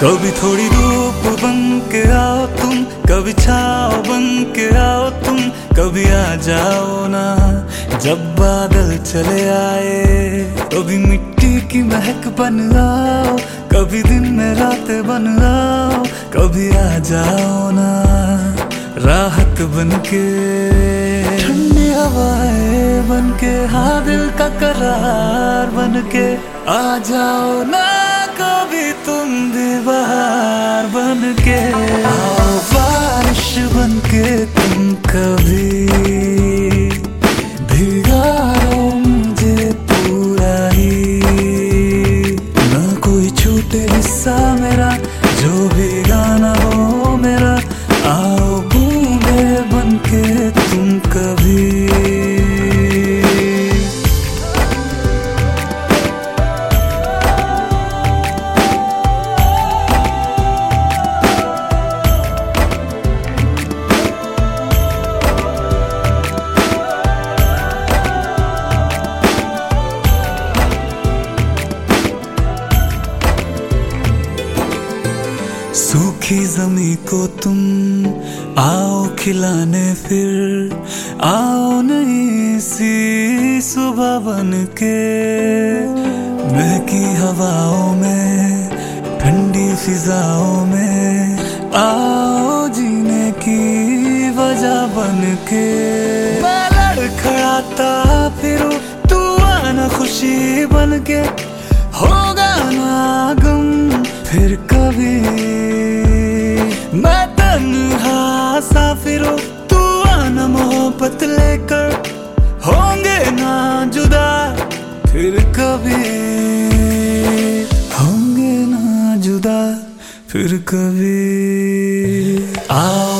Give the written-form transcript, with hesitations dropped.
कभी थोड़ी धूप बन के आओ तुम, कभी छाँव बन के आओ तुम, कभी आ जाओ ना जब बादल चले आए। कभी मिट्टी की महक बन आओ, कभी दिन में रात बन आओ, कभी आ जाओ ना राहत बन के, ठंडी हवाएं बन के, हाँ दिल का करार बन के आ जाओ ना कभी तुम भी बहार बन के। आओ बारिश बन के तुम कभी भिगाओ मुझे पूरा ही, ना कोई छूटे हिस्सा मेरा जो भी गाना हो मेरा। आओ बूंदे बन के तुम कभी सूखी जमी को तुम आओ खिलाने, फिर आओ नई सी सुबह बन के, महकी हवाओं में ठंडी फिजाओं में आओ जीने की वजह बन के। मैं लड़खड़ाता फिरूं तू आना खुशी बन के, होगा ना गम फिर कभी। मैं तन्हा साफिर हूँ तू आना मोहब्बत लेकर, होंगे ना जुदा फिर कभी, होंगे ना जुदा फिर कभी। आओ